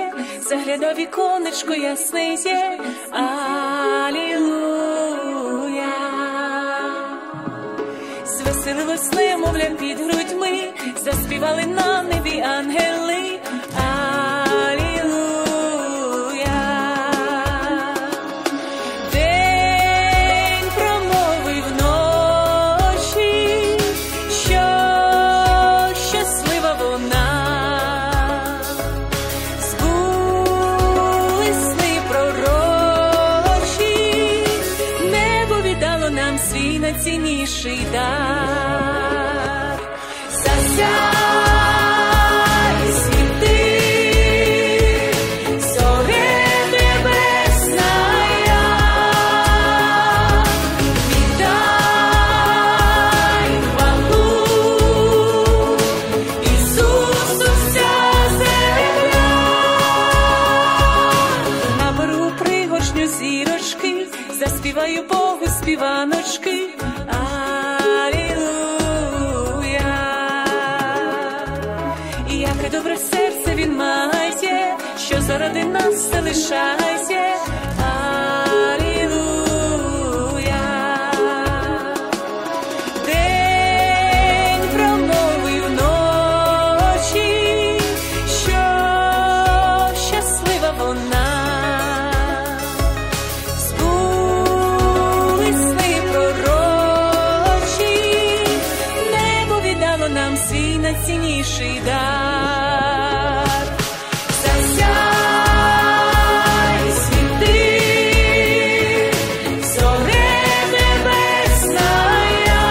є, загляда віконечко ясне є. Алілуя. Звеселилось немовля під грудьми, заспівали на небі ангели. Свій найцінніший дар. Засяй, світи, зоре небесная, віддай хвалу Ісусу вся земля. Наберу пригоршню зірочки, заспіваю Богу співаночки. Алілуя. І яке добре серце він має, що заради нас все лишає. Алілуя. День промовив ночі, що щаслива вона. Нам свій найцінніший дар. Засяй, світи, зоре небесная,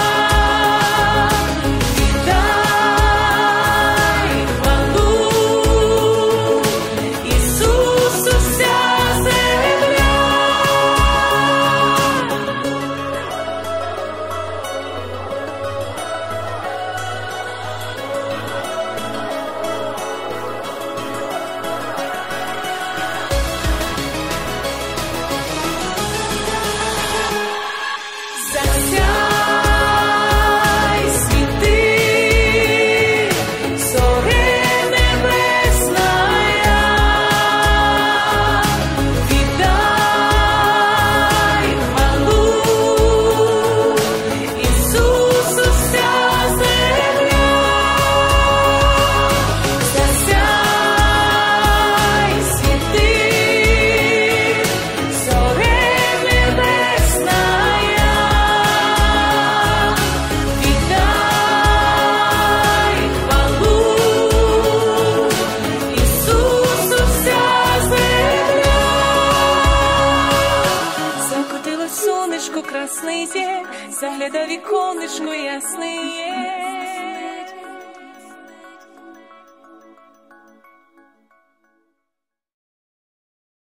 віддай хвалу Ісусу вся земля. Сонечко красне є, загляда віконечко ясне є.